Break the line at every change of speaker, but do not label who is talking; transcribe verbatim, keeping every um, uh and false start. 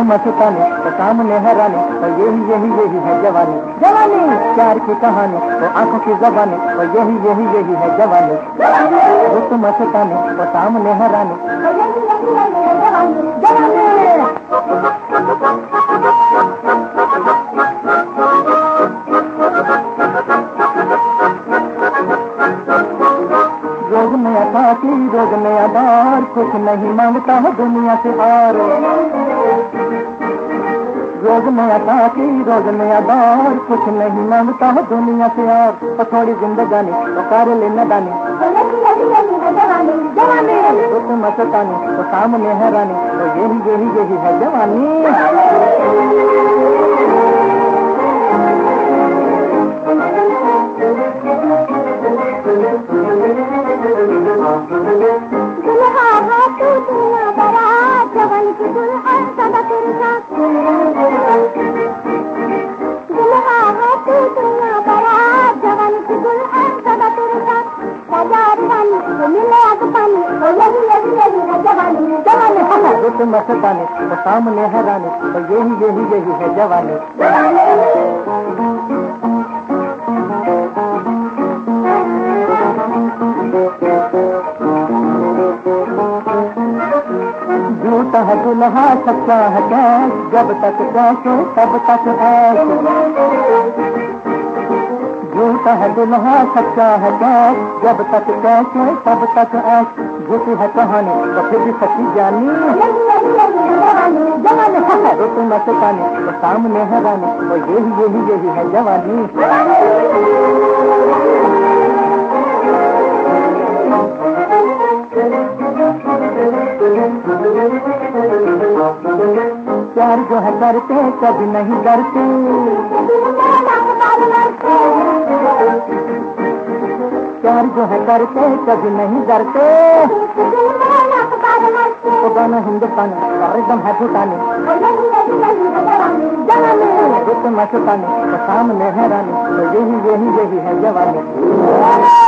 मस्तानी तो सामने है रानी, तो यही यही यही है जवानी। जवानी प्यार की कहानी तो आंखों की जबानी, तो यही यही यही है जवानी। रुत मस्तानी तो सामने है रानी, तो यही यही यही है जवानी। जवानी रोज नया साथी रोज नया दौर, कुछ नहीं मांगता है दुनिया से और। रोज नया साथी रोज नया दौर, कुछ नहीं मांगता है दुनिया से और। तो थोड़ी जिंदगानी तो कर लेना दानी, तो तुम मस्तानी तो सामने है रानी, तो यही यही यही है जवानी।
दुल्हा है तू दुनिया बड़ा, जवान की दुल्हा सदा तेरे साथ। दुल्हा है तू दुनिया बड़ा, जवान की दुल्हा सदा तेरे साथ। राजा पानी तो मिले आग पानी, तो यही यही यही है जवानी। जवानी
तो तुम मस्तानी तो सामने है रानी, तो यही यही यही है जवानी। झूठा है दुल्हा सच्चा है कैश, जब तक कैश तब तक ऐश। झूठा है दुल्हा सच्चा है कैश, जब तक कैश तब तक ऐश। झूठी है कहानी तो फिर भी सच्ची जानी, तो तुम मस्तानी तो सामने है रानी, तो यही यही यही है जवानी। प्यार जो है करते कभी नहीं डरते, प्यार जो है करते कभी नहीं डरते। तो दोनों हिंदुस्तानी और एकदम है भूटानी, तो मस्तानी तो सामने है रानी, तो यही यही यही है जवानी।